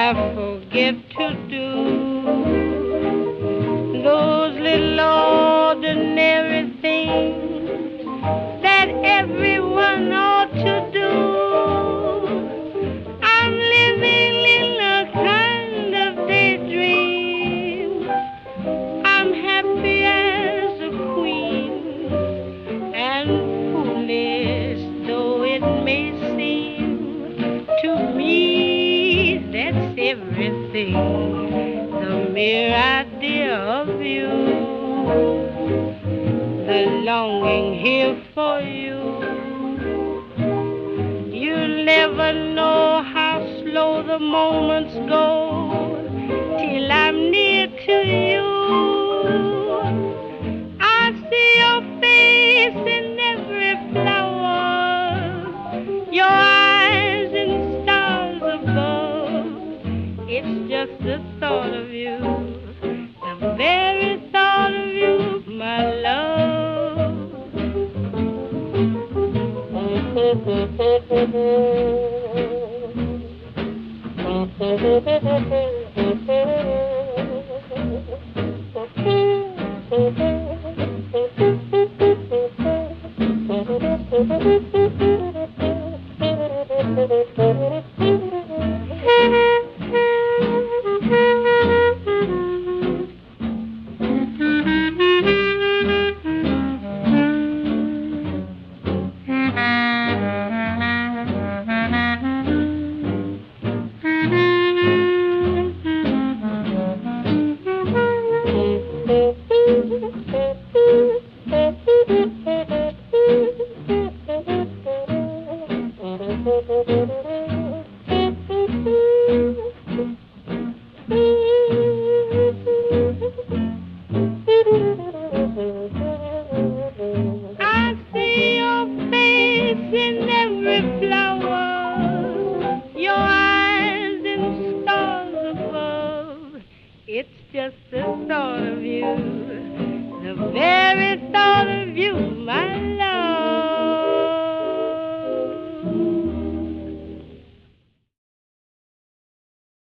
I forget to do those little ordinary things that everyone ought to do. I'm living in a kind of daydream. I'm happy as a queen, and foolish though it may seem to me, that's everything. The mere idea of you, the longing here for you. You'll never know how slow the moments go till I'm near to you. I see your face in every flower, your eyes in stars above. It's just the thought of you, the very thought of you, my love. I see your face in every flower, your eyes in stars above. It's just the thought of you, the very thought of you, my